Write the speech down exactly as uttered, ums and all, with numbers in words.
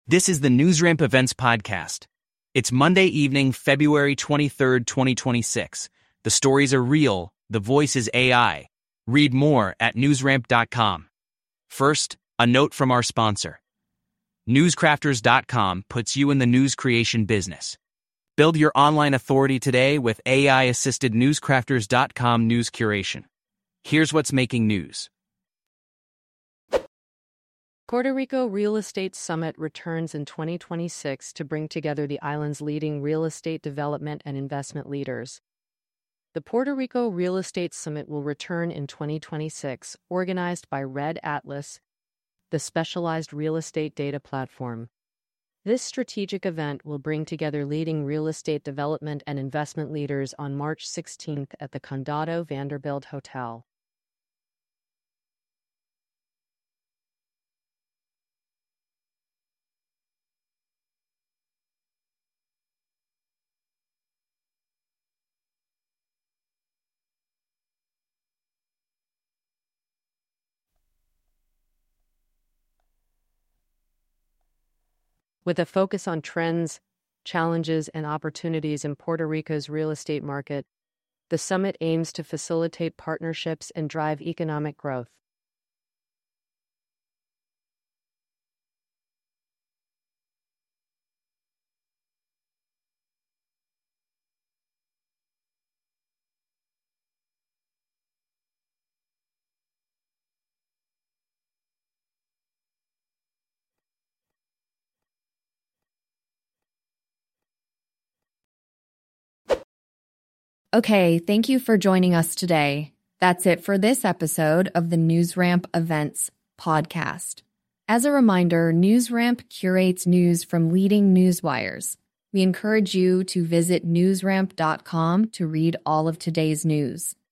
This is the NewsRamp Events Podcast. It's Monday evening, February twenty-third, twenty twenty-six. The stories are real. The voice is A I. Read more at newsramp dot com. First, a note from our sponsor. newscrafters dot com puts you in the news creation business. Build your online authority today with A I-assisted newscrafters dot com news curation. Here's what's making news. Puerto Rico Real Estate Summit returns in twenty twenty-six to bring together the island's leading real estate development and investment leaders. The Puerto Rico Real Estate Summit will return in twenty twenty-six, organized by Red Atlas, the specialized real estate data platform. This strategic event will bring together leading real estate development and investment leaders on March sixteenth at the Condado Vanderbilt Hotel. With a focus on trends, challenges, and opportunities in Puerto Rico's real estate market, the summit aims to facilitate partnerships and drive economic growth. Okay, thank you for joining us today. That's it for this episode of the NewsRamp Events Podcast. As a reminder, NewsRamp curates news from leading newswires. We encourage you to visit newsramp dot com to read all of today's news.